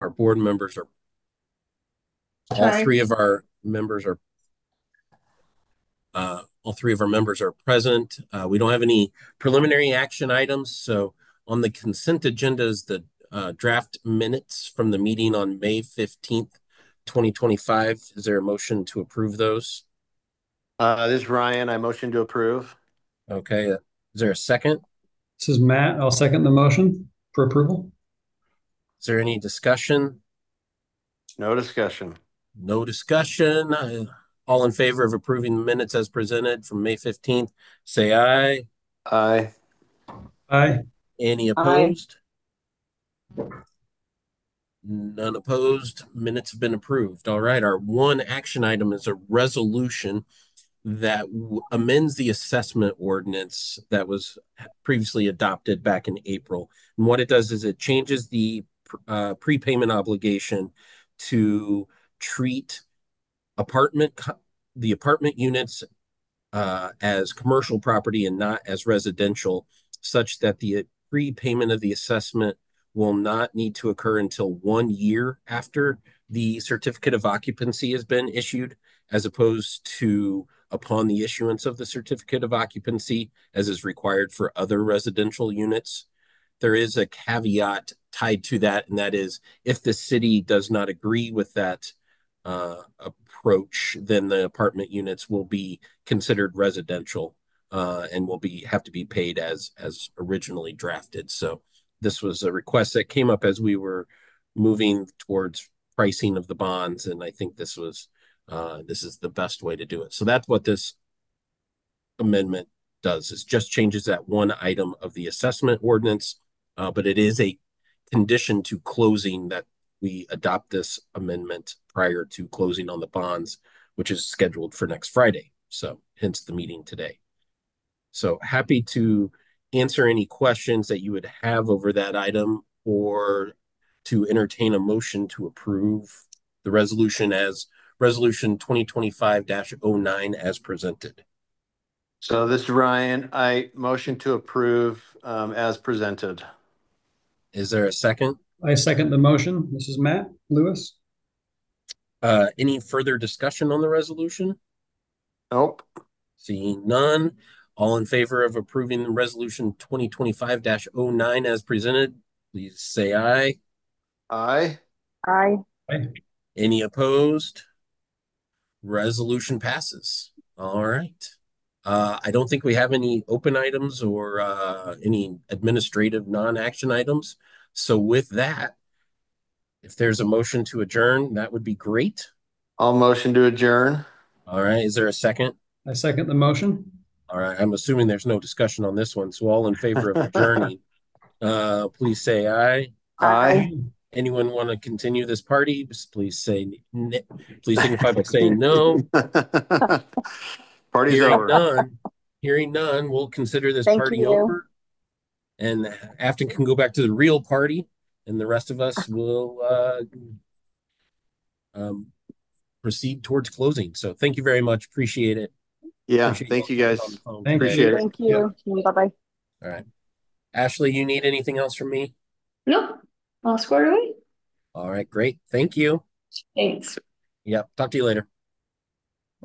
Our board members are, Sorry. all three of our members are present. We don't have any preliminary action items. So on the consent agenda is the draft minutes from the meeting on May 15th, 2025. Is there a motion to approve those? This is Ryan. I motion to approve. Okay. Is there a second? This is Matt. I'll second the motion for approval. Is there any discussion? No discussion. No discussion. All in favor of approving the minutes as presented from May 15th, say aye. Aye. Aye. Any opposed? None opposed. Minutes have been approved. All right. Our one action item is a resolution that amends the assessment ordinance that was previously adopted back in April. And what it does is it changes the prepayment obligation to treat the apartment units as commercial property and not as residential, such that the prepayment of the assessment will not need to occur until 1 year after the certificate of occupancy has been issued, as opposed to upon the issuance of the certificate of occupancy, as is required for other residential units. There is a caveat tied to that, and that is if the city does not agree with that approach, then the apartment units will be considered residential and will have to be paid as originally drafted. So this was a request that came up as we were moving towards pricing of the bonds, and I think this is the best way to do it. So that's what this amendment does, is just changes that one item of the assessment ordinance, but it is a condition to closing that we adopt this amendment prior to closing on the bonds, which is scheduled for next Friday. So hence the meeting today. So happy to answer any questions that you would have over that item, or to entertain a motion to approve the resolution as resolution 2025-09 as presented. So this is Ryan. I motion to approve as presented. Is there a second? I second the motion. This is Matt Lewis. Any further discussion on the resolution? Nope. Seeing none. All in favor of approving the resolution 2025-09 as presented, please say aye. Aye. Aye. Aye. Any opposed? Resolution passes. All right. I don't think we have any open items or any administrative non-action items. So with that, if there's a motion to adjourn, that would be great. I'll motion to adjourn. All right. Is there a second? I second the motion. All right. I'm assuming there's no discussion on this one. So all in favor of adjourning, please say aye. Aye. Anyone want to continue this party? Please signify by saying no. Party's Hearing over. none. Hearing none, we'll consider this party over. And Afton can go back to the real party, and the rest of us will proceed towards closing. So thank you very much. Appreciate it. Yeah. Thank you guys. Appreciate it. Thank you. Bye-bye. All right. Ashley, you need anything else from me? Nope. All squared away. All right, great. Thank you. Thanks. Yep. Talk to you later.